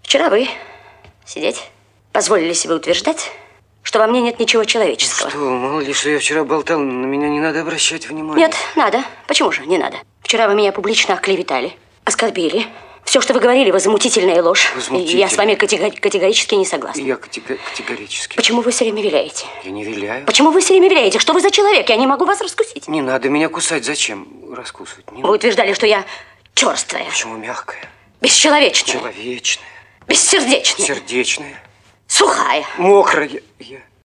Вчера вы сидеть позволили себе утверждать, что во мне нет ничего человеческого. Что, мало ли, что я вчера болтал, на меня не надо обращать внимания. Нет, надо. Почему же не надо? Вчера вы меня публично оклеветали, оскорбили. Все, что вы говорили, возмутительная ложь. Возмутительно. Я с вами категорически не согласна. Я категорически. Почему вы все время виляете? Я не виляю. Почему вы все время виляете? Что вы за человек? Я не могу вас раскусить. Не надо меня кусать. Зачем раскусывать? Не вы утверждали, что я черствая. Почему мягкая? Бесчеловечная. Человечная. Бессердечная. Сердечная. Сухая. Мокрая.